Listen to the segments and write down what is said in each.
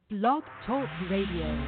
Blog Talk Radio.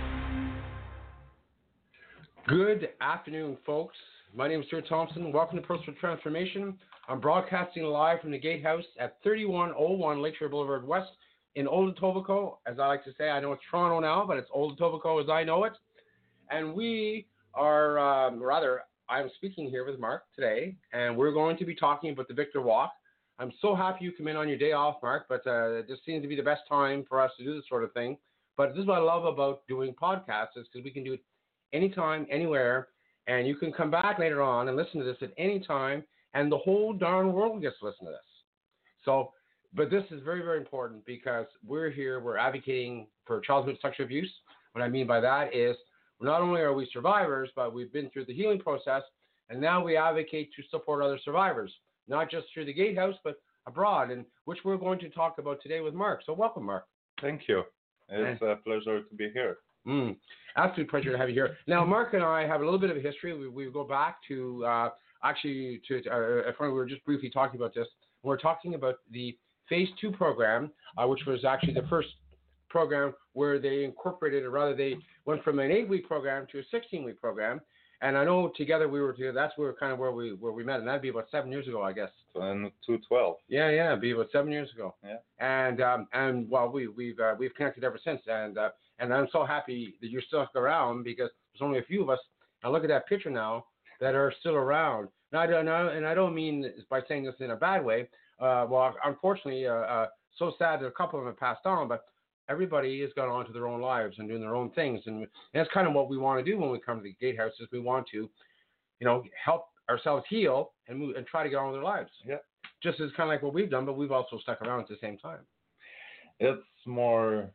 Good afternoon, folks. My name is Stuart Thompson. Welcome to Personal Transformation. I'm broadcasting live from the Gatehouse at 3101 Lakeshore Boulevard West in Old Etobicoke. As I like to say, I know it's Toronto now, but it's Old Etobicoke as I know it. And we are, I'm speaking here with Mark today, and we're going to be talking about the Victor Walk. I'm so happy you come in on your day off, Mark, but this seems to be the best time for us to do this sort of thing. But this is what I love about doing podcasts, is because we can do it anytime, anywhere, and you can come back later on and listen to this at any time, and the whole darn world gets to listen to this. So, but this is very, very important because we're here, we're advocating for childhood sexual abuse. What I mean by that is not only are we survivors, but we've been through the healing process, and now we advocate to support other survivors, not just through the Gatehouse, but abroad, and which we're going to talk about today with Mark. So welcome, Mark. Thank you. It's a pleasure to be here. Absolute pleasure to have you here. Now, Mark and I have a little bit of a history. We go back to we were just briefly talking about this. We're talking about the Phase 2 program, which was actually the first program where they incorporated, or rather they went from an 8-week program to a 16-week program. And I know together we were together. That's where we met, and that'd be about 7 years ago, I guess. In 2012. Yeah, it'd be about 7 years ago. Yeah. And well, we've connected ever since, and I'm so happy that you're still around because there's only a few of us. I look at that picture now that are still around. Now, I don't mean by saying this in a bad way. Well, unfortunately, so sad that a couple of them have passed on, but everybody has gone on to their own lives and doing their own things, and that's kind of what we want to do when we come to the Gatehouse. Is we want to, help ourselves heal and move and try to get on with their lives. Yeah. Just as kind of like what we've done, but we've also stuck around at the same time. It's more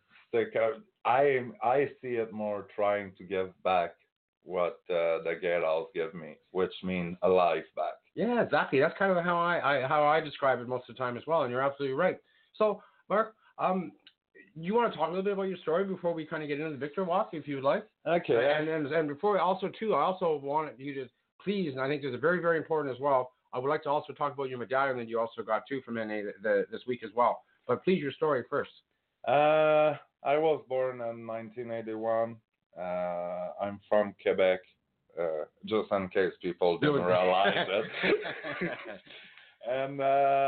I see it more trying to give back what the Gatehouse gave me, which means a life back. Yeah, exactly. That's kind of how I describe it most of the time as well, and you're absolutely right. So, Mark, you want to talk a little bit about your story before we kind of get into the Victor Walk, if you would like? Okay. And before I also want you to please, and I think this is very, very important as well, I would like to also talk about your medallion that you also got too from NA this week as well. But please, your story first. I was born in 1981. I'm from Quebec, just in case people didn't realize it. And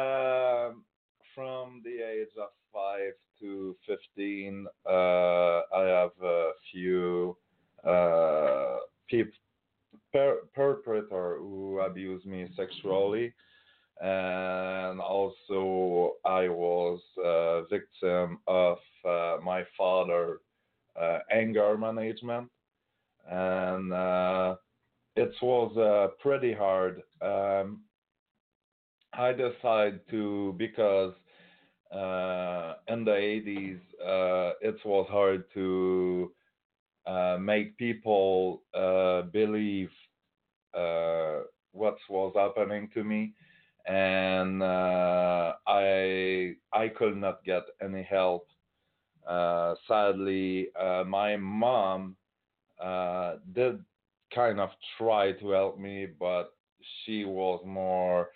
from the age of 5 to 15, I have a few perpetrators who abused me sexually, and also I was a victim of my father's anger management, and it was pretty hard. I decided to, because in the 80s, it was hard to make people believe what was happening to me, and I could not get any help. Sadly, my mom did kind of try to help me, but she was more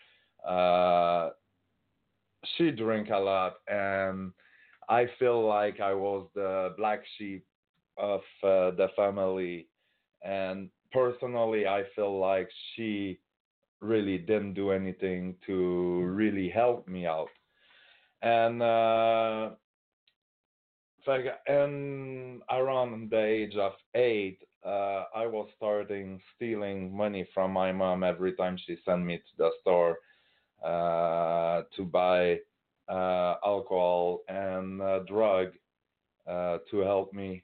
she drank a lot, and I feel like I was the black sheep of the family, and personally I feel like she really didn't do anything to really help me out. And around the age of 8, I was starting stealing money from my mom every time she sent me to the store to buy alcohol and drug to help me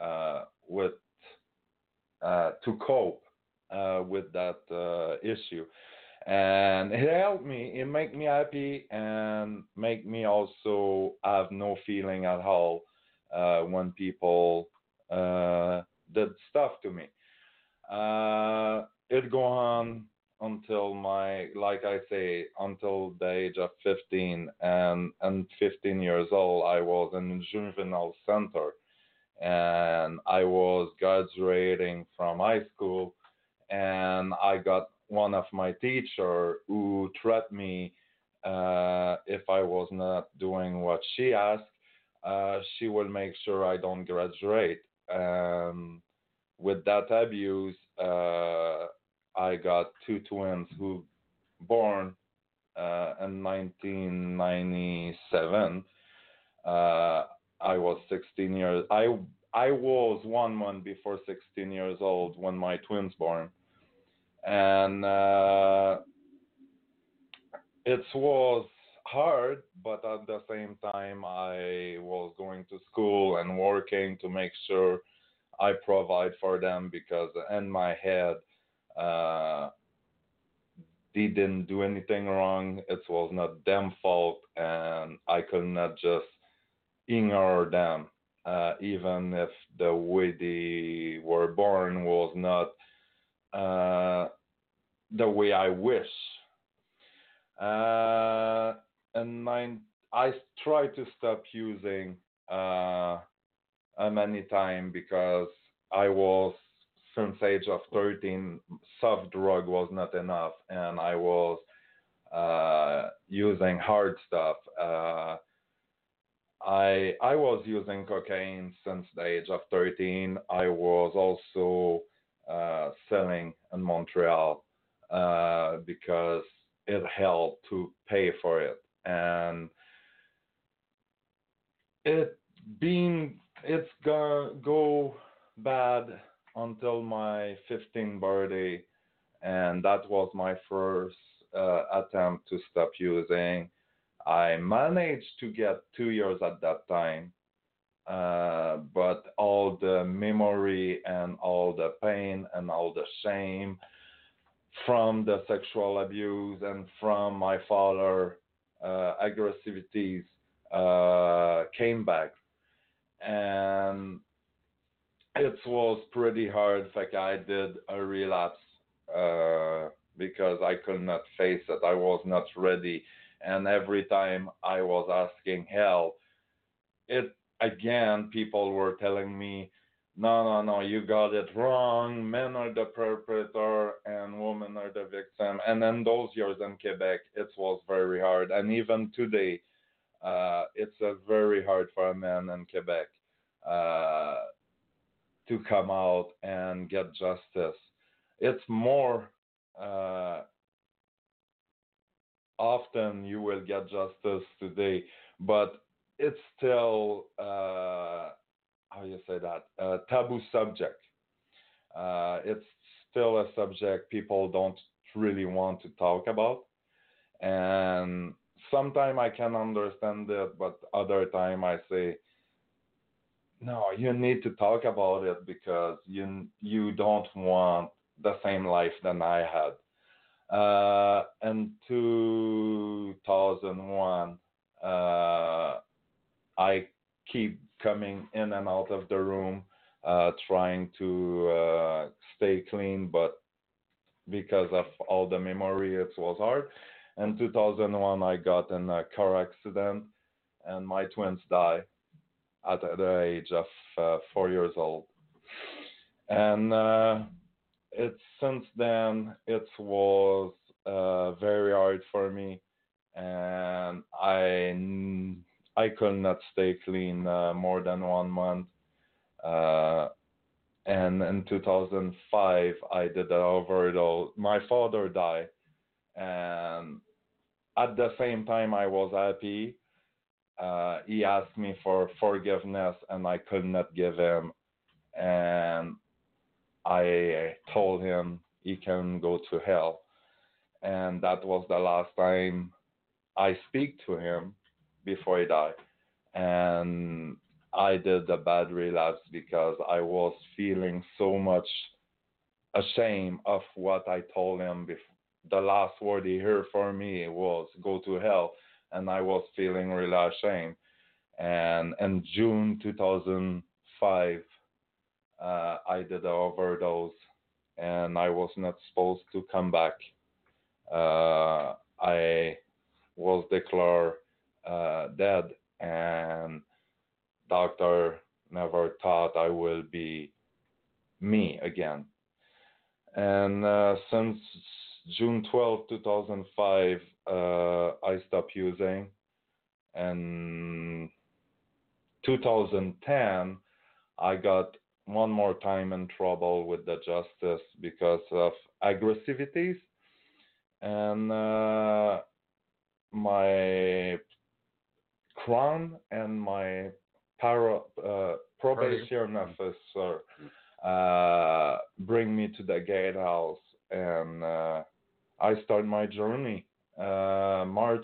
to cope with that issue. And it helped me. It made me happy and make me also have no feeling at all when people did stuff to me. It go on until until the age of 15, and 15 years old, I was in a juvenile center, and I was graduating from high school, and I got one of my teacher who threatened me if I was not doing what she asked, she will make sure I don't graduate. With that abuse, I got two twins who born in 1997. Uh, I was 16 years. I was 1 month before 16 years old when my twins born, and it was hard, but at the same time, I was going to school and working to make sure I provide for them because in my head, uh, they didn't do anything wrong. It was not them fault, and I could not just ignore them, even if the way they were born was not the way I wish. Uh, and I tried to stop using many time because I was since age of 13 soft drug was not enough and I was using hard stuff. I was using cocaine since the age of 13. I was also selling in Montreal because it helped to pay for it, and it's gonna go bad until my 15th birthday, and that was my first attempt to stop using. I managed to get 2 years at that time, but all the memory and all the pain and all the shame from the sexual abuse and from my father aggressivities came back, and it was pretty hard. In fact, I did a relapse because I could not face it. I was not ready, and every time I was asking help, it again people were telling me, no, no, no, you got it wrong. Men are the perpetrator and women are the victim. And then those years in Quebec, it was very hard. And even today, it's very hard for a man in Quebec uh, to come out and get justice. It's more uh, often you will get justice today, but it's still how you say that taboo subject. It's still a subject people don't really want to talk about, and sometimes I can understand it, but other time I say no, you need to talk about it because you don't want the same life than I had. In 2001, I keep coming in and out of the room, trying to stay clean, but because of all the memory, it was hard. In 2001, I got in a car accident, and my twins died at the age of 4 years old. And it since then it was very hard for me, and I could not stay clean more than 1 month. Uh, and in 2005, I did an overdose. My father died, and at the same time, I was happy. He asked me for forgiveness, and I could not give him. And I told him he can go to hell. And that was the last time I speak to him before he died. And I did a bad relapse because I was feeling so much ashamed of what I told him before. The last word he heard from me was go to hell, and I was feeling really ashamed. And in June 2005, I did an overdose, and I was not supposed to come back. I was declared dead, and doctor never thought I will be me again. And since June 12, 2005, I stopped using, and 2010, I got one more time in trouble with the justice because of aggressivities, and my crown and my probation officer bring me to the gatehouse, and I start my journey March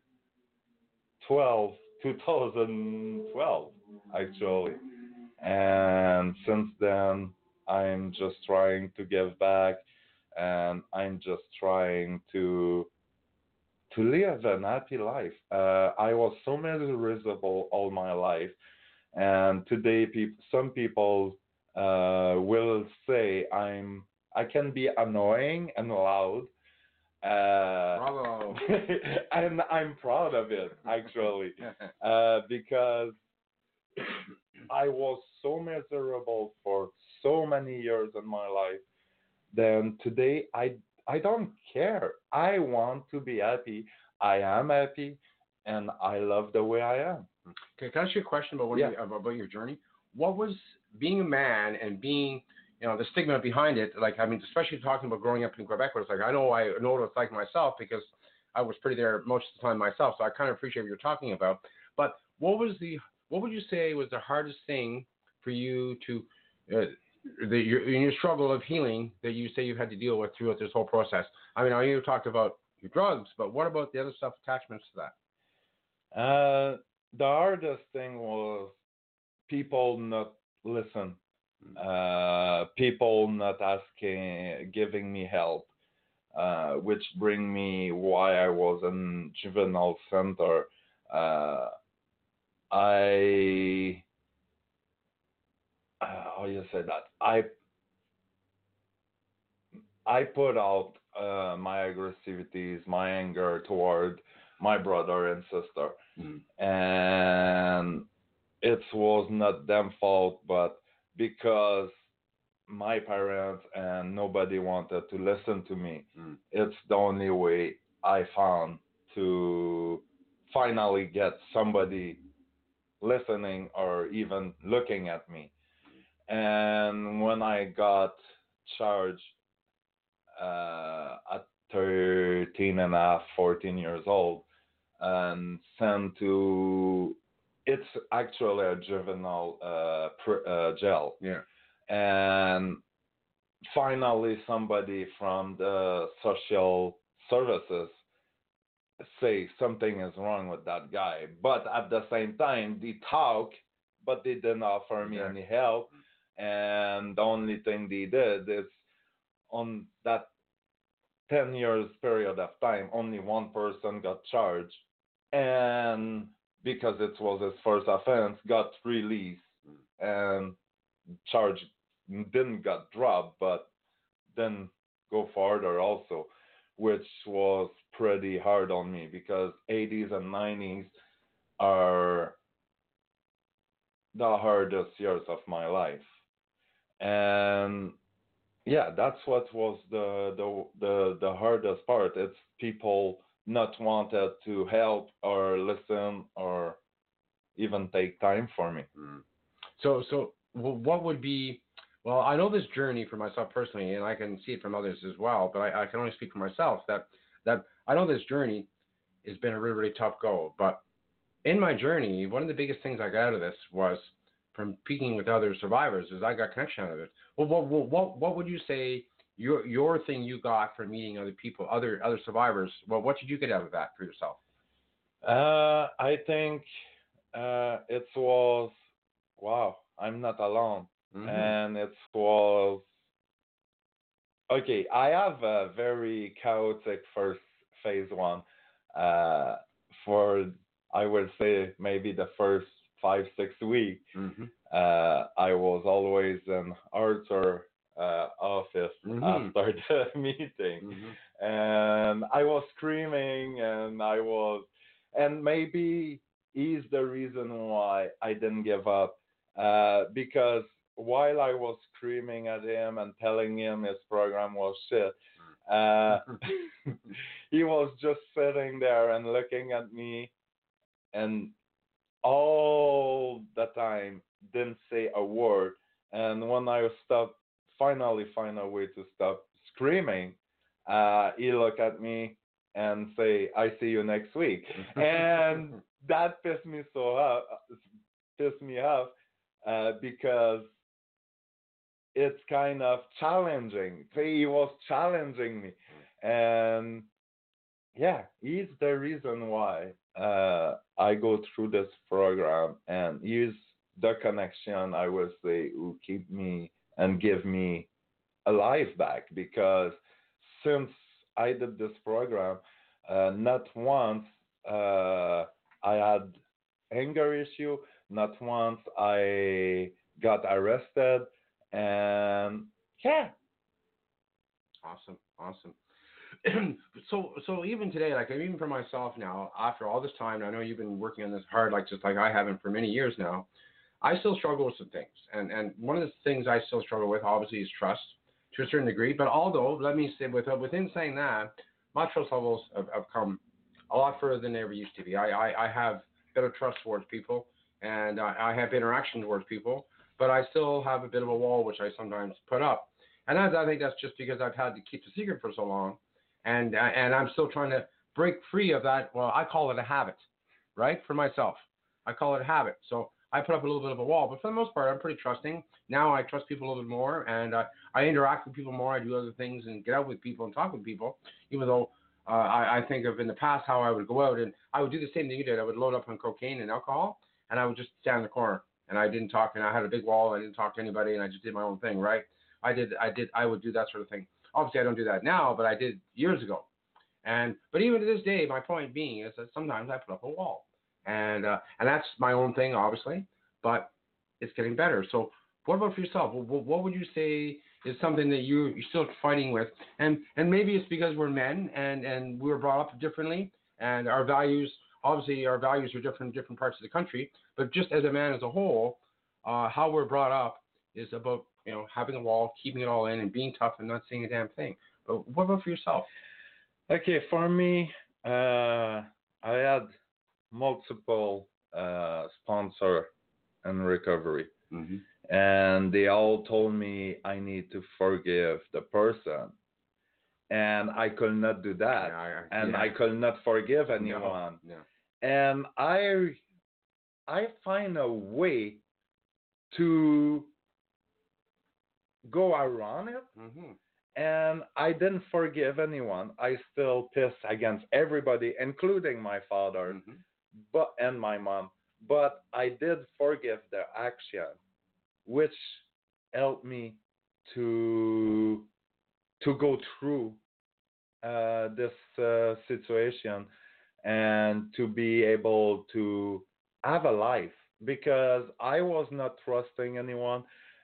12, 2012, actually. And since then, I'm just trying to give back, and I'm just trying to live an happy life. I was so miserable all my life, and today some people will say I can be annoying and loud. Bravo. And I'm proud of it, actually, because I was so miserable for so many years in my life. Then today, I don't care. I want to be happy. I am happy, and I love the way I am. Okay, can I ask you a question about about your journey? What was being a man and being, the stigma behind it? Like, I mean, especially talking about growing up in Quebec, where it's like I know what it's like myself because I was pretty there most of the time myself. So I kind of appreciate what you're talking about. But what would you say was the hardest thing for you to in your struggle of healing that you say you had to deal with throughout this whole process? I mean, I know you talked about your drugs, but what about the other stuff, attachments to that? The hardest thing was people not listen, people not giving me help, which bring me why I was in juvenile center. How you say that? I put out my aggressivities, my anger toward my brother and sister, and it was not them fault, but because my parents and nobody wanted to listen to me, it's the only way I found to finally get somebody listening or even looking at me. And when I got charged at 13 and a half, 14 years old, and sent to, it's actually a juvenile jail. Yeah. And finally, somebody from the social services say something is wrong with that guy. But at the same time, they talk, but they didn't offer me any help. And the only thing they did is on that 10 years period of time, only one person got charged. And because it was his first offense, got released, and charge didn't got dropped, but then go further also, which was pretty hard on me because 80s and 90s are the hardest years of my life. And yeah, that's what was the hardest part. It's people not wanted to help or listen or even take time for me. So what would be? Well, I know this journey for myself personally, and I can see it from others as well. But I can only speak for myself that I know this journey has been a really, really tough go. But in my journey, one of the biggest things I got out of this was from speaking with other survivors is I got connection out of it. Well, what would you say your thing you got from meeting other people, other survivors? Well, what did you get out of that for yourself? I think it was, wow, I'm not alone. And it was, okay, I have a very chaotic first phase one. For, I would say, maybe the first 5-6 weeks. I was always in Arthur office after the meeting. And I was screaming, and maybe he's the reason why I didn't give up. Because while I was screaming at him and telling him his program was shit, he was just sitting there and looking at me, and all the time didn't say a word. And when I finally find a way to stop screaming, he looked at me and say, "I see you next week." And that pissed me off because it's kind of challenging. He was challenging me, and yeah, he's the reason why I go through this program, and he's the connection, I will say, who keep me and give me a life back. Because since I did this program, not once I had anger issue, not once I got arrested, and yeah. Awesome. So even today, like even for myself now, after all this time, I know you've been working on this hard, like just like I haven't for many years now. I still struggle with some things, and one of the things I still struggle with, obviously, is trust to a certain degree. But although, let me say, within saying that, my trust levels have come a lot further than they ever used to be. I have better trust towards people, and I have interaction towards people, but I still have a bit of a wall which I sometimes put up, and I think that's just because I've had to keep the secret for so long, and I'm still trying to break free of that. Well, I call it a habit, right? For myself, I call it a habit. So I put up a little bit of a wall, but for the most part, I'm pretty trusting. Now I trust people a little bit more, and I interact with people more. I do other things and get out with people and talk with people, even though I think of in the past how I would go out and I would do the same thing you did. I would load up on cocaine and alcohol, and I would just stand in the corner, and I didn't talk, and I had a big wall. I didn't talk to anybody, and I just did my own thing, right? I would do that sort of thing. Obviously, I don't do that now, but I did years ago. But even to this day, my point being is that sometimes I put up a wall, and that's my own thing, obviously, but it's getting better. So, what about for yourself? What would you say is something that you're still fighting with? And maybe it's because we're men and we were brought up differently, and our values are different in different parts of the country. But just as a man as a whole, how we're brought up is about having a wall, keeping it all in, and being tough and not saying a damn thing. But what about for yourself? Okay, for me, I had multiple sponsor in recovery, and they all told me I need to forgive the person, and I could not do that, I could not forgive anyone. No. And I find a way to go around it. And I didn't forgive anyone. I still piss against everybody, including my father, and my mom. But I did forgive their action, which helped me to go through this situation and to be able to have a life, because I was not trusting anyone.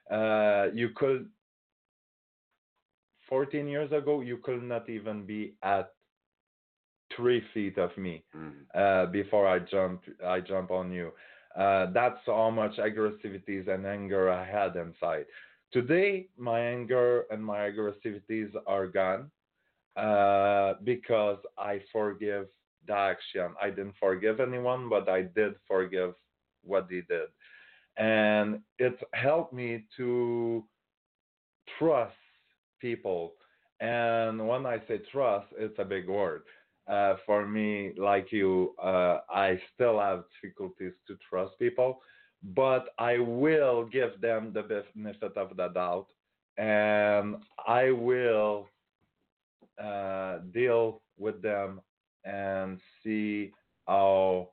14 years ago, you could not even be at 3 feet of me before I jump on you. That's how much aggressivities and anger I had inside. Today, my anger and my aggressivities are gone because I forgive the action. I didn't forgive anyone, but I did forgive what they did. And it helped me to trust people. And when I say trust, it's a big word. For me, like you, I still have difficulties to trust people, but I will give them the benefit of the doubt, and I will deal with them and see how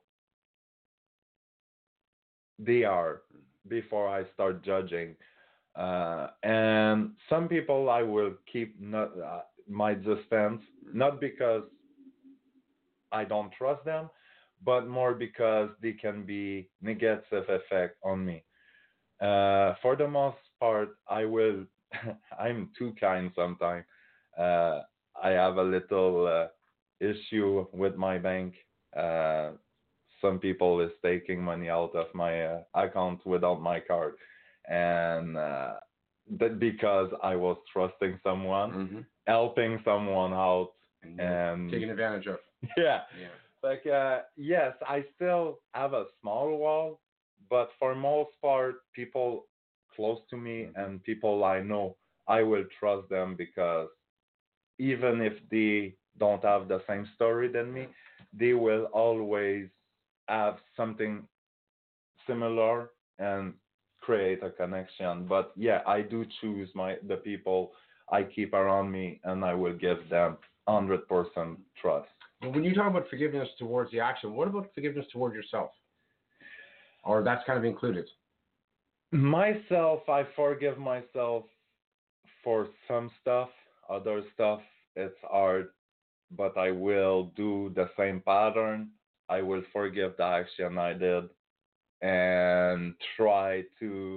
they are before I start judging. And some people I will keep my distance, not because I don't trust them, but more because they can be negative effect on me. For the most part, I'm too kind sometimes. I have a little issue with my bank. Some people is taking money out of my account without my card. And that because I was trusting someone, helping someone out, and taking advantage of. Yeah. Like, yes, I still have a small wall, but for most part, people close to me and people I know, I will trust them because even if they don't have the same story than me, they will always have something similar and create a connection. But yeah, I do choose the people I keep around me, and I will give them 100% trust. But when you talk about forgiveness towards the action, what about forgiveness towards yourself? Or that's kind of included? Myself, I forgive myself for some stuff. Other stuff, it's hard, but I will do the same pattern. I will forgive the action I did and try to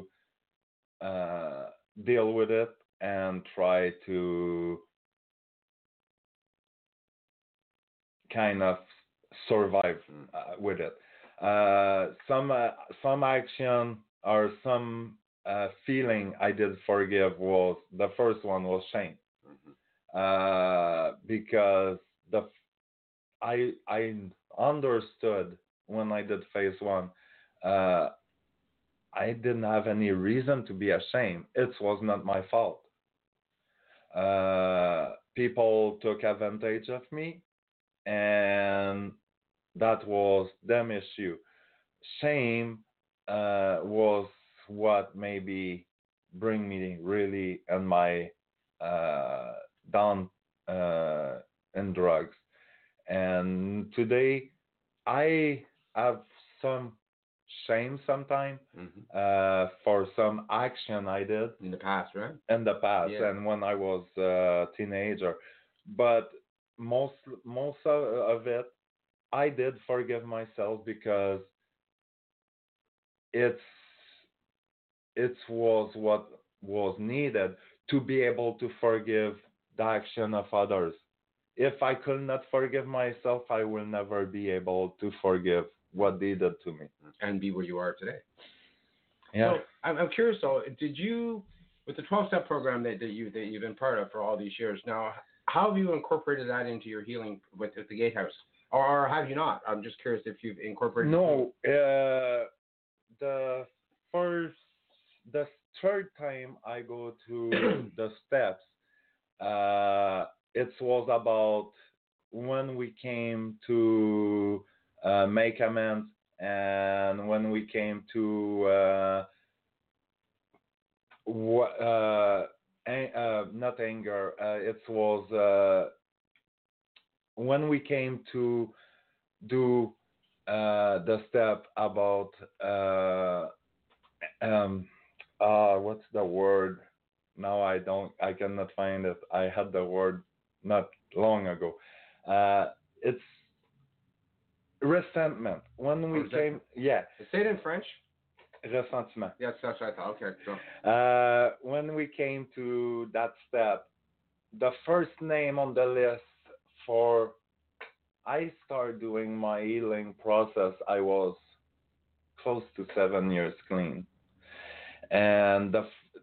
deal with it and try to kind of survive with it. Some action or some feeling I did forgive was the first one was shame, because I understood when I did phase one. I didn't have any reason to be ashamed. It was not my fault. People took advantage of me, and that was them issue. Shame was what maybe bring me really in my down in drugs. And today I have some shame sometimes for some action I did in the past, right? In the past, yeah. And when I was a teenager, but most of it, I did forgive myself because it was what was needed to be able to forgive the action of others. If I could not forgive myself, I will never be able to forgive what they did to me and be where you are today. Yeah. So I'm curious though, did you, with the 12-step program that you've been part of for all these years now, how have you incorporated that into your healing with the Gatehouse, or have you not? I'm just curious if you've incorporated. No, the third time I go to the steps, it was about when we came to make amends, and when we came to not anger. It was when we came to do the step about what's the word? Now I cannot find it. I had the word not long ago. It's resentment. When we came, yeah. Say it in French. Ressentiment. Yes, that's what I thought. Okay, so. When we came to that step, the first name on the list for I started doing my healing process, I was close to 7 years clean. And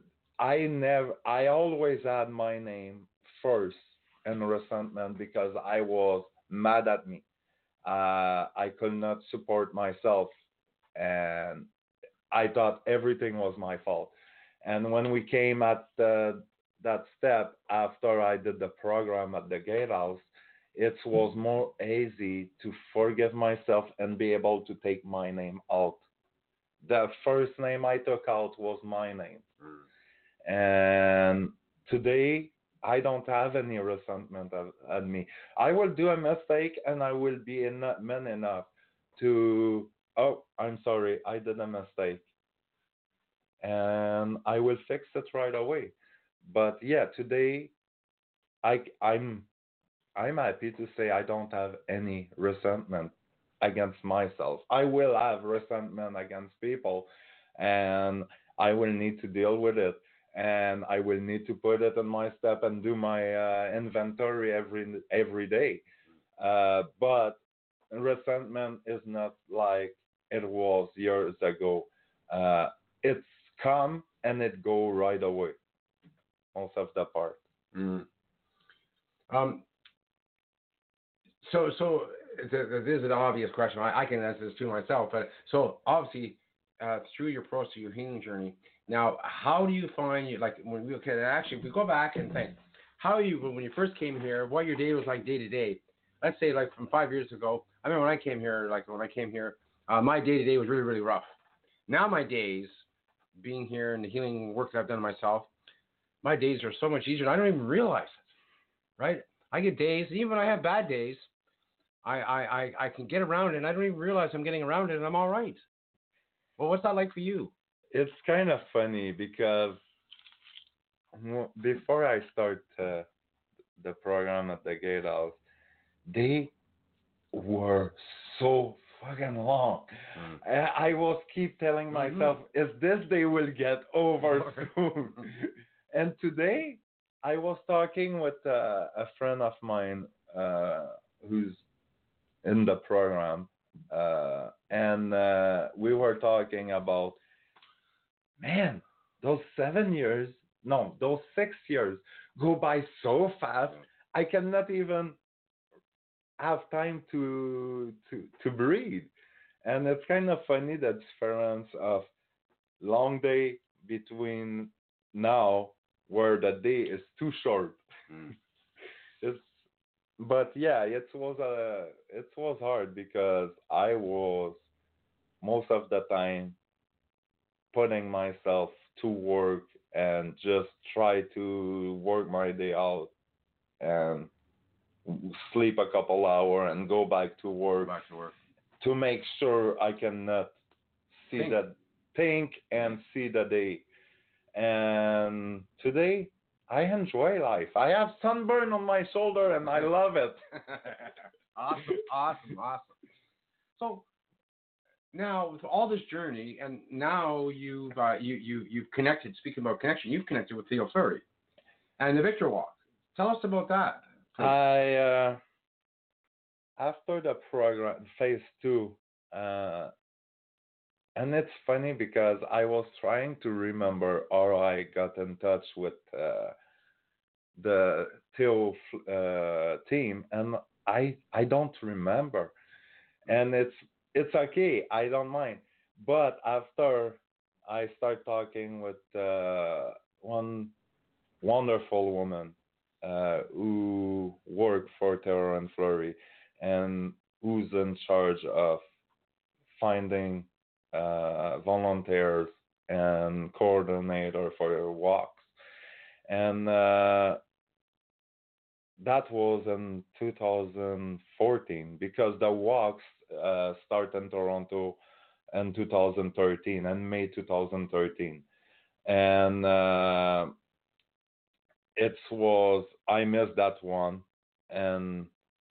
I always had my name first in resentment because I was mad at me. I could not support myself, and I thought everything was my fault. And when we came at that step after I did the program at the Gatehouse, it was more easy to forgive myself and be able to take my name out. The first name I took out was my name. And today, I don't have any resentment at me. I will do a mistake and I will be man enough to, oh, I'm sorry, I did a mistake. And I will fix it right away. But yeah, today, I'm happy to say I don't have any resentment against myself. I will have resentment against people, and I will need to deal with it, and I will need to put it in my step and do my inventory every day. But resentment is not like it was years ago. It's come and it go right away. Most of the part. So this is an obvious question. I can answer this too myself. But so obviously, through your process, your healing journey. Now, how do you find you like when we actually if we go back and think, how you when you first came here, what your day was like day to day? Let's say like from 5 years ago. I remember when I came here. Like when I came here, my day to day was really rough. Now my days, being here and the healing work that I've done myself, my days are so much easier. And I don't even realize it. Right? I get days, even when I have bad days. I can get around it and I don't even realize I'm getting around it and I'm all right. Well, what's that like for you? It's kind of funny because before I start the program at the Gatehouse, they were so fucking long. I was keep telling myself, is this they will get over soon? And today, I was talking with a friend of mine who's in the program, and we were talking about, man, those 7 years, no, those 6 years go by so fast. I cannot even have time to breathe. And it's kind of funny the difference of long day between now where the day is too short. It's but yeah, it was hard because I was most of the time putting myself to work and just try to work my day out and sleep a couple hours and go back to work. To make sure I cannot think and see the day. And today I enjoy life. I have sunburn on my shoulder and I love it. Awesome. So now with all this journey, and now you've connected. Speaking about connection, you've connected with Theo Fleury and the Victor Walk. Tell us about that. Please. I after the program phase 2, and it's funny because I was trying to remember how I got in touch with the Theo team, and I don't remember, and it's okay, I don't mind. But after I start talking with one wonderful woman who worked for Theo and Fleury, and who's in charge of finding volunteers and coordinator for your walks. And that was in 2014 because the walks start in Toronto in 2013 and May 2013. And I missed that one, and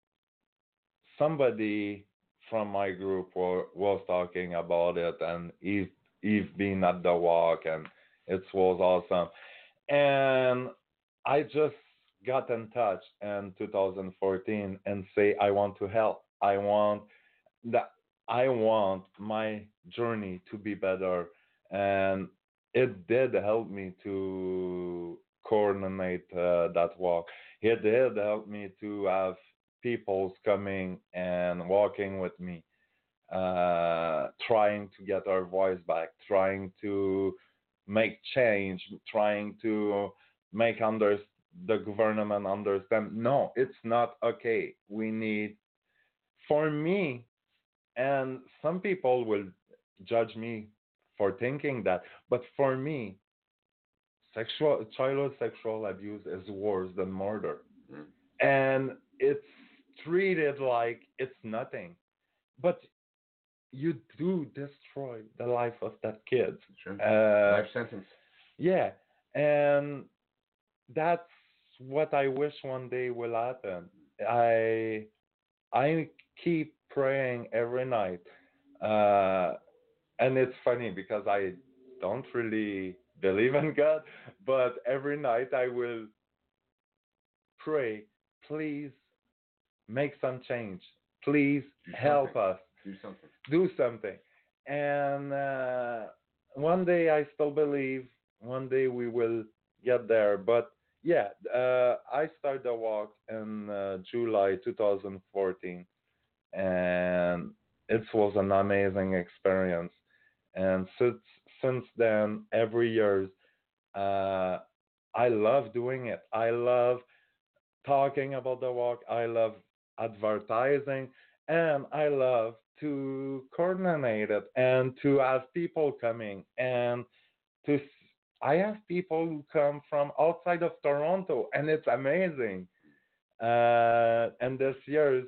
somebody from my group was talking about it, and he's been at the walk, and it was awesome. And I just got in touch in 2014 and say I want to help. I want my journey to be better, and it did help me to coordinate that walk. It did help me to have people's coming and walking with me, trying to get our voice back, trying to make change, trying to make the government understand, no, it's not okay. We need, for me, and some people will judge me for thinking that, but for me, childhood sexual abuse is worse than murder. And it's treated like it's nothing. But you do destroy the life of that kid. Sure. Life sentence. Yeah. And that's what I wish one day will happen. I keep praying every night. And it's funny because I don't really believe in God, but every night I will pray, please make some change. Please help us. Do something. And one day I still believe, one day we will get there. But yeah, I started the walk in July 2014. and it was an amazing experience. And since then, every year, uh, I love doing it. I love talking about the walk. I love advertising, and I love to coordinate it and to have people coming and to. I have people who come from outside of Toronto, and it's amazing. And this year's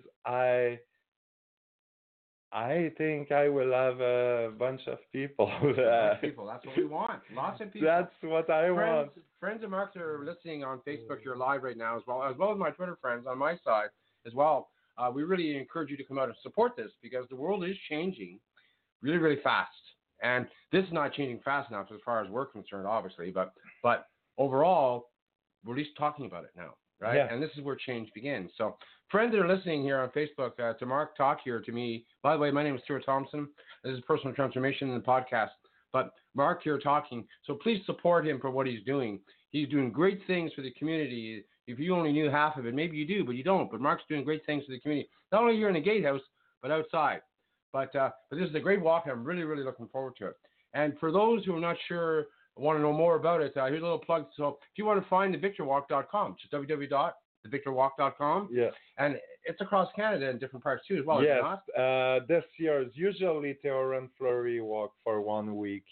I think I will have a bunch of people. People, that's what we want. Lots of people. That's what I want. Friends of Mark's are listening on Facebook. You're live right now as well as my Twitter friends on my side as well. We really encourage you to come out and support this because the world is changing really, really fast. And this is not changing fast enough as far as we're concerned, obviously. But overall, we're at least talking about it now, right? Yeah. And this is where change begins. So friends that are listening here on Facebook, to Mark talk here to me. By the way, my name is Stuart Thompson. This is Personal Transformation in the podcast. But Mark here talking. So please support him for what he's doing. He's doing great things for the community. If you only knew half of it, maybe you do, but you don't. But Mark's doing great things for the community, not only here in the Gatehouse, but outside. But this is a great walk, and I'm really, really looking forward to it. And for those who are not sure, want to know more about it, here's a little plug. So if you want to find thevictorwalk.com, just www.thevictorwalk.com. Yeah. And it's across Canada in different parts too as well. Yes. Is it not? This year's usually Theo and Fleury walk for 1 week,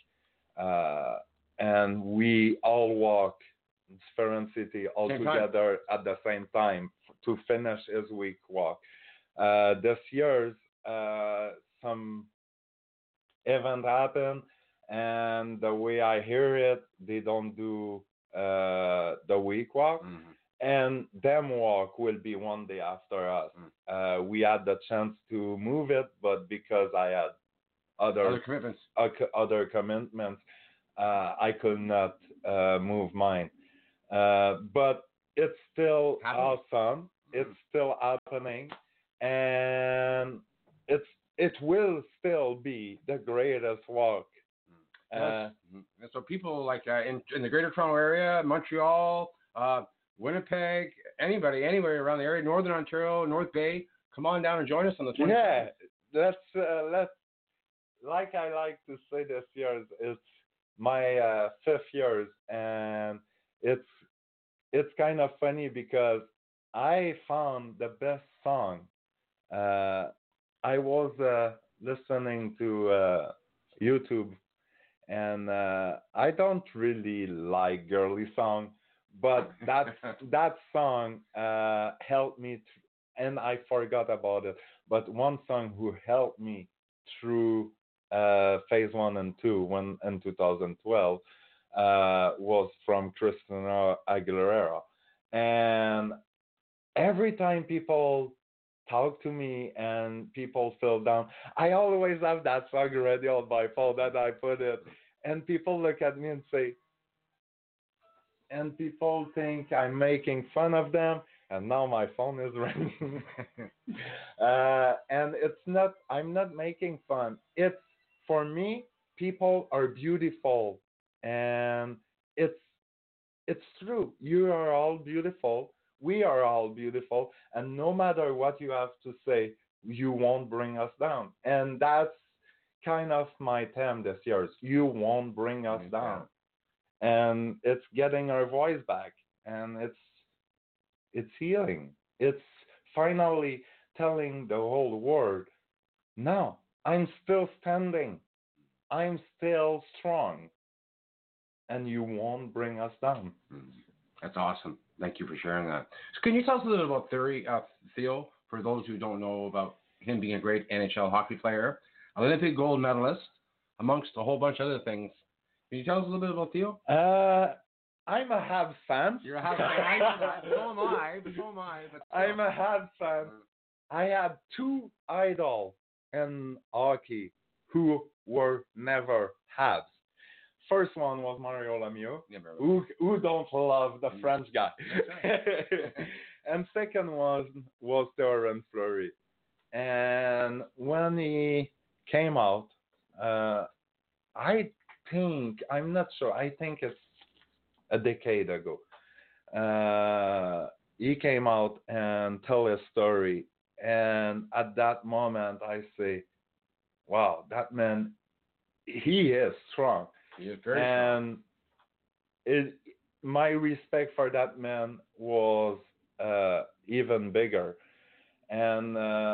and we all walk Ference City all together at the same time to finish his week walk. This year's some event happened, and the way I hear it, they don't do the week walk, and them walk will be one day after us. We had the chance to move it, but because I had other commitments, I could not move mine. But it's still awesome. It's still happening, and it will still be the greatest walk. And so people like in the Greater Toronto area, Montreal, Winnipeg, anybody, anywhere around the area, Northern Ontario, North Bay, come on down and join us on the 20th. Yeah, let's like I like to say this year, it's my 5th year, and it's kind of funny because I found the best song. I was listening to YouTube, and I don't really like girly song, but that song helped me, and I forgot about it. But one song who helped me through phase 1 and 2 in 2012 was from Christina Aguilera, and every time people talk to me and people feel down, I always have that song ready on my phone that I put it, and people look at me and say, and people think I'm making fun of them, and now my phone is ringing. And it's not, I'm not making fun. It's, for me, people are beautiful, and it's true. You are all beautiful. We are all beautiful, and no matter what you have to say, you won't bring us down. And that's kind of my theme this year. You won't bring us down. And it's getting our voice back, and it's healing. It's finally telling the whole world, no, I'm still standing. I'm still strong, and you won't bring us down. That's awesome. Thank you for sharing that. So can you tell us a little bit about Theo, for those who don't know about him being a great NHL hockey player, Olympic gold medalist, amongst a whole bunch of other things. Can you tell us a little bit about Theo? I'm a Habs fan. You're a Habs fan. I know that. So am I. But I'm a Habs fan. I had 2 idols in hockey who were never Habs. First one was Mario Lemieux, who don't love the French guy. And second was Theo and Fleury. And when he came out, I think, I'm not sure, I think it's a decade ago. He came out and told his story, And at that moment, I say, wow, that man, he is strong. He is very strong. And it, my respect for that man was even bigger. And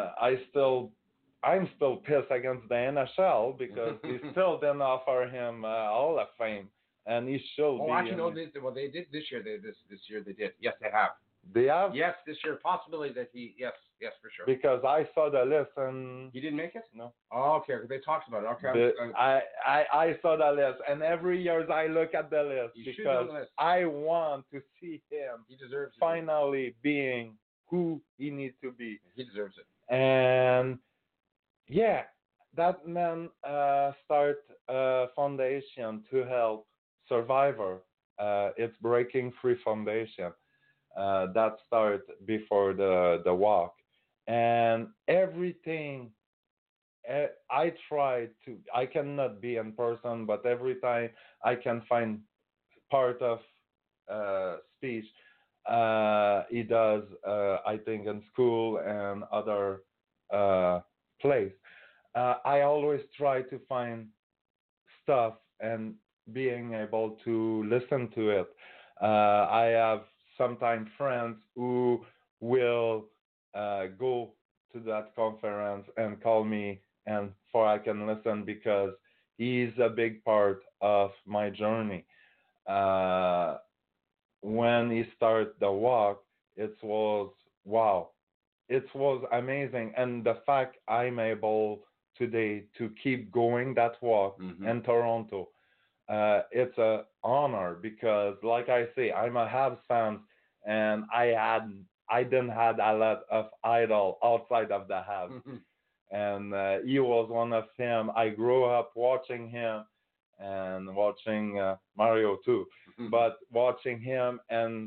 I'm still pissed against the NHL because they still didn't offer him Hall of Fame, and he should be. Oh, actually, no. They did this year. This year they did. Yes, they have. They have. Yes, this year possibility that he. Yes, for sure. Because I saw the list and He didn't make it. no. Oh, okay. They talked about it. Okay. I saw the list, and every year I look at the list You should because know the list. I want to see him He deserves it. finally being who he needs to be. He deserves it. And yeah, that man start a foundation to help survivor. It's Breaking Free Foundation. That start before the walk, and everything. I try to. I cannot be in person, but every time I can find part of speech he does. I think in school and other place. I always try to find stuff and being able to listen to it. I have sometimes friends who will go to that conference and call me and for I can listen because he's a big part of my journey. Uh, when he started the walk, it was wow. It was amazing, and the fact I'm able today to keep going that walk in Toronto, it's a honor because, like I say, I'm a Habs fan, and I didn't had a lot of idol outside of the Habs, and he was one of them. I grew up watching him and watching Mario too, but watching him and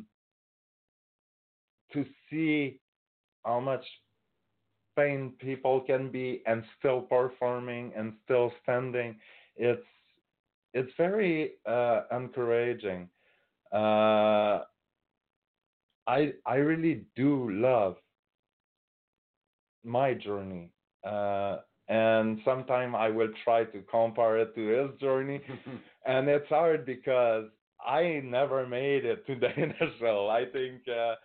to see how much pain people can be and still performing and still standing, it's very encouraging. I really do love my journey, and sometimes I will try to compare it to his journey, and it's hard because I never made it to the NHL. I think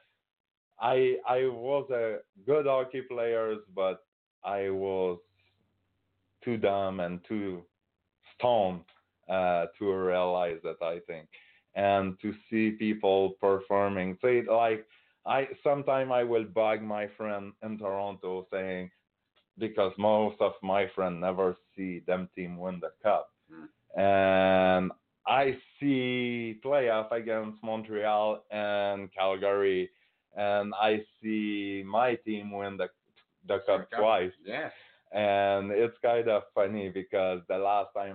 I was a good hockey player, but I was too dumb and too stoned to realize that. I think, and to see people performing, say like I sometimes I will bug my friend in Toronto saying because most of my friends never see them team win the cup, and I see playoff against Montreal and Calgary, and I see my team win the cup twice. Yes. And it's kind of funny because the last time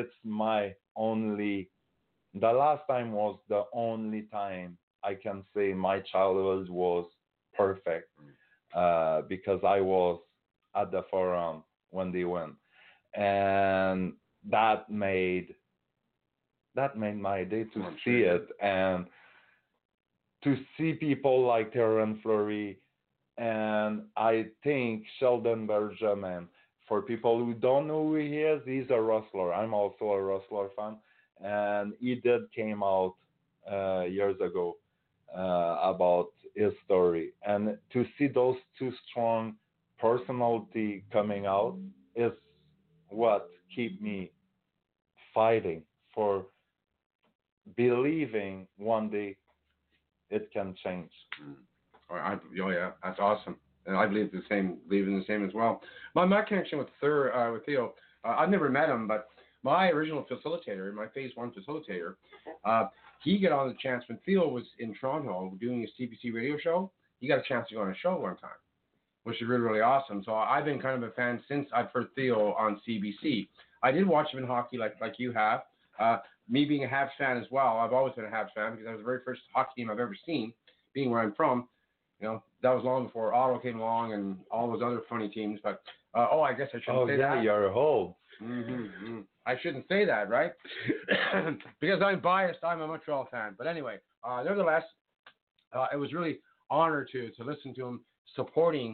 was the only time I can say my childhood was perfect because I was at the forum when they win, and that made my day to see it and to see people like Terran Fleury, and I think Sheldon Benjamin. For people who don't know who he is, he's a wrestler. I'm also a wrestler fan, and he did came out years ago about his story. And to see those two strong personality coming out is what keep me fighting for believing one day it can change. Oh yeah, that's awesome, and I believe in the same as well. My connection with Theo, I've never met him, but my original facilitator, my Phase 1 facilitator, he got on the chance when Theo was in Toronto doing his CBC radio show. He got a chance to go on a show one time, which is really, really awesome. So I've been kind of a fan since I've heard Theo on CBC. I did watch him in hockey like you have. Me being a Habs fan as well, I've always been a Habs fan because that was the very first hockey team I've ever seen, being where I'm from. You know, that was long before Ottawa came along and all those other funny teams. But, I guess I shouldn't say that. Oh, yeah, you're old. I shouldn't say that, right? Because I'm biased. I'm a Montreal fan. But anyway, nevertheless, it was really honor to listen to him supporting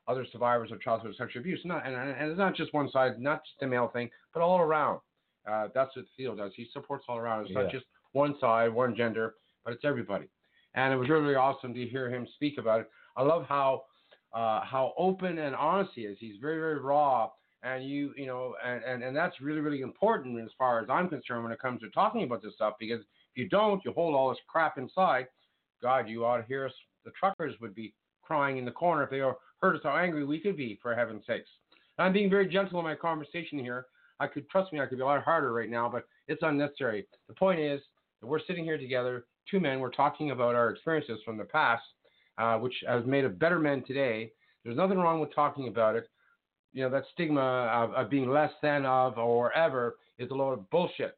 other survivors of childhood sexual abuse. And it's not just one side, not just a male thing, but all around. That's what Theo does. He supports all around. It's not just one side, one gender, but it's everybody. And it was really, really awesome to hear him speak about it. I love how open and honest he is. He's very, very raw. And and that's really, really important as far as I'm concerned when it comes to talking about this stuff, because if you don't, you hold all this crap inside. God, you ought to hear us. The truckers would be crying in the corner if they heard us how angry we could be, for heaven's sakes. I'm being very gentle in my conversation here. Trust me, I could be a lot harder right now, but it's unnecessary. The point is that we're sitting here together, two men. We're talking about our experiences from the past, which has made us better men today. There's nothing wrong with talking about it. That stigma of being less than of or ever is a load of bullshit.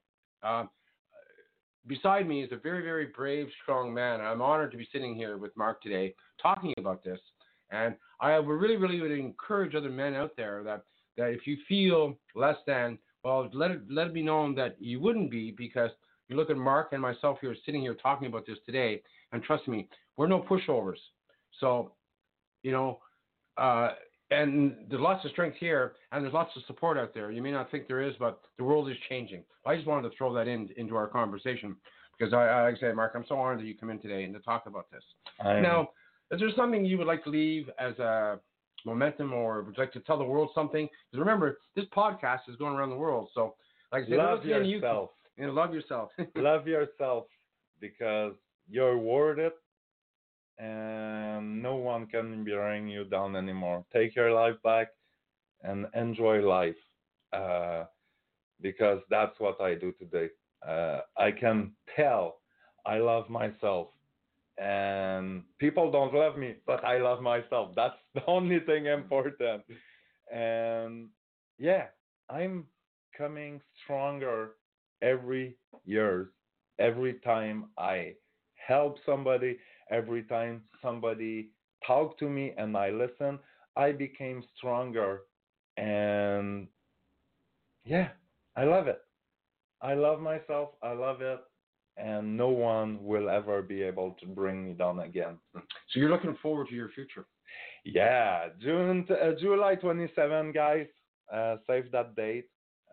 Beside me is a very, very brave, strong man. I'm honored to be sitting here with Mark today talking about this. And I would really, really would encourage other men out there that if you feel less than, well, let it be known that you wouldn't be, because you look at Mark and myself here sitting here talking about this today, and trust me, we're no pushovers. So, and there's lots of strength here, and there's lots of support out there. You may not think there is, but the world is changing. I just wanted to throw that into our conversation, because like I said, Mark, I'm so honored that you come in today and to talk about this. Now, is there something you would like to leave as a momentum, or would you like to tell the world something? Because remember, this podcast is going around the world. So, like I said, love yourself. Love yourself. Love yourself, because you're worth it. And no one can bring you down anymore. Take your life back and enjoy life, because that's what I do today. I can tell I love myself, and people don't love me, but I love myself. That's the only thing important. And I'm coming stronger every year, every time I help somebody. Every time somebody talk to me and I listen, I became stronger. And I love it. I love myself. I love it. And no one will ever be able to bring me down again. So you're looking forward to your future? Yeah, July 27, guys. Save that date.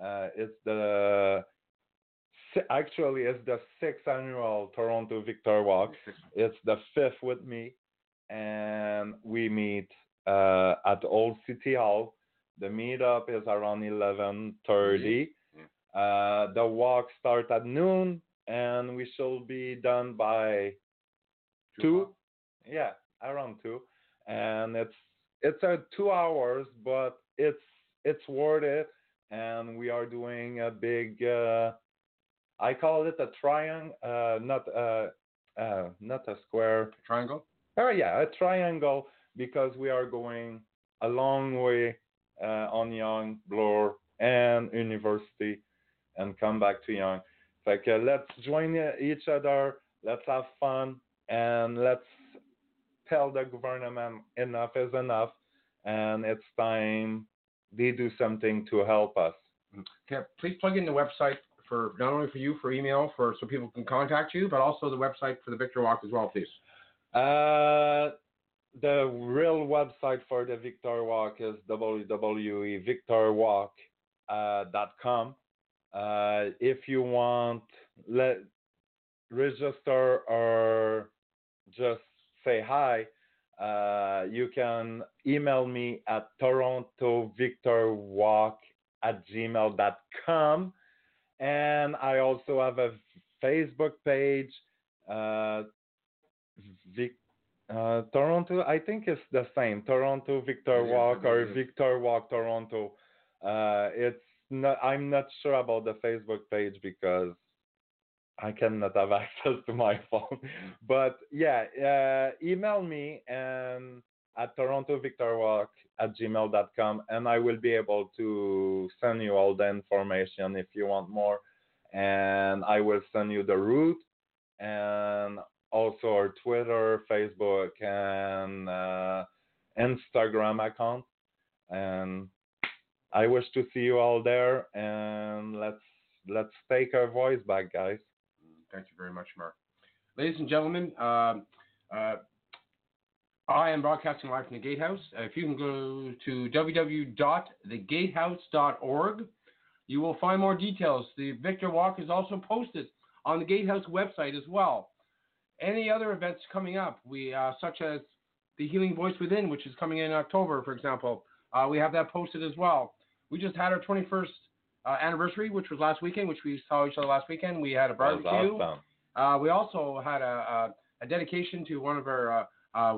Actually, it's the 6th annual Toronto Victor Walk. It's the 5th with me, and we meet at Old City Hall. The meetup is around 11:30. The walk starts at noon, and we shall be done by 2. Yeah, around 2. And it's 2 hours, but it's worth it. And we are doing a big. I call it a triangle, not a square. Triangle? Oh yeah, a triangle, because we are going a long way on Yonge, Bloor, and University, and come back to Yonge. Like, let's join each other, let's have fun, and let's tell the government enough is enough, and it's time they do something to help us. Okay, please plug in the website for not only for you, for email, so people can contact you, but also the website for the Victor Walk as well, please. The real website for the Victor Walk is www.victorwalk.com. If you want, register or just say hi, you can email me at torontovictorwalk@gmail.com. And I also have a Facebook page, Toronto. I think it's the same, Toronto Victor Walk or Victor Walk Toronto. I'm not sure about the Facebook page because I cannot have access to my phone. But email me and at torontovictorwalk@gmail.com, and I will be able to send you all the information if you want more. And I will send you the route and also our Twitter, Facebook, and Instagram account. And I wish to see you all there, and let's take our voice back, guys. Thank you very much, Mark. Ladies and gentlemen, I am broadcasting live from the Gatehouse. If you can go to www.thegatehouse.org, you will find more details. The Victor Walk is also posted on the Gatehouse website as well. Any other events coming up, such as the Healing Voice Within, which is coming in October, for example, we have that posted as well. We just had our 21st anniversary, which was last weekend, which we saw each other last weekend. We had a barbecue. Awesome. We also had a dedication to one of our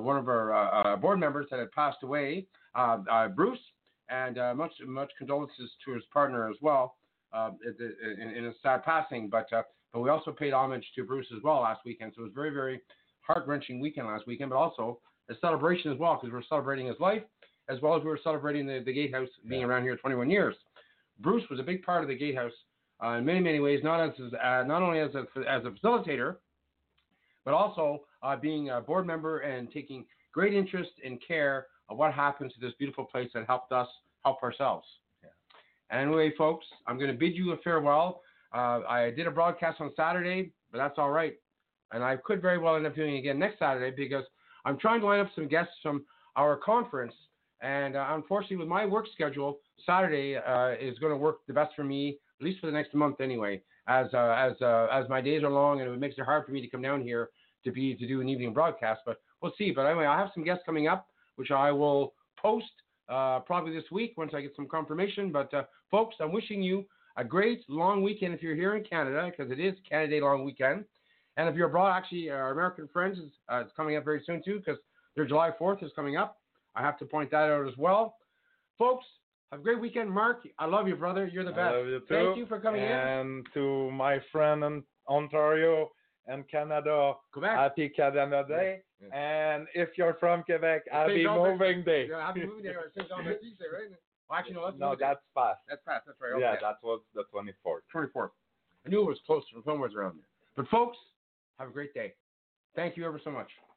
board members that had passed away, Bruce, and much condolences to his partner as well in a sad passing. But we also paid homage to Bruce as well last weekend. So it was a very, very heart-wrenching weekend last weekend, but also a celebration as well, because we're celebrating his life as well as we were celebrating the Gatehouse being around here 21 years. Bruce was a big part of the Gatehouse in many, many ways, not only as a facilitator, but also being a board member and taking great interest and care of what happens to this beautiful place that helped us help ourselves. Yeah. Anyway, folks, I'm going to bid you a farewell. I did a broadcast on Saturday, but that's all right. And I could very well end up doing it again next Saturday because I'm trying to line up some guests from our conference. And unfortunately, with my work schedule, Saturday is going to work the best for me, at least for the next month anyway, as my days are long and it makes it hard for me to come down here to do an evening broadcast. But we'll see. But anyway, I have some guests coming up, which I will post probably this week once I get some confirmation. But folks, I'm wishing you a great long weekend if you're here in Canada, because it is Canada Day long weekend. And if you're abroad, actually, our American friends is coming up very soon too, because their July 4th is coming up. I have to point that out as well. Folks, have a great weekend. Mark, I love you, brother. You're the best. I love you too. Thank you for coming in. And to my friend in Ontario and Canada, Quebec. Happy Canada Day. Yeah. And if you're from Quebec, happy moving day. Yeah, happy moving day. St. Jean-Baptiste, right? Well, actually, no, that's fast. That's fast. That's right. Okay. Yeah, that was the 24th. 24th. I knew it was close. Somewhere around there. But folks, have a great day. Thank you ever so much.